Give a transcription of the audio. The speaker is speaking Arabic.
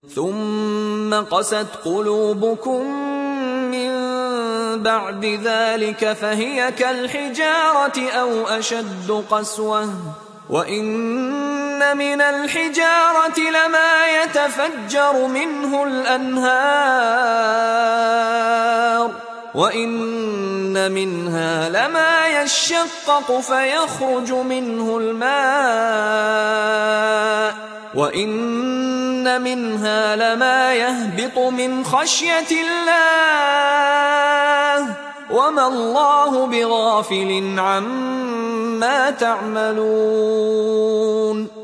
ثم قست قلوبكم من بعد ذلك فهي كالحجارة أو أشد قسوة وإن من الحجارة لما يتفجر منه الأنهار وإن منها لما يشقق فيخرج منه الماء وإن منها لما يهبط من خشية الله وما الله بغافل عما تعملون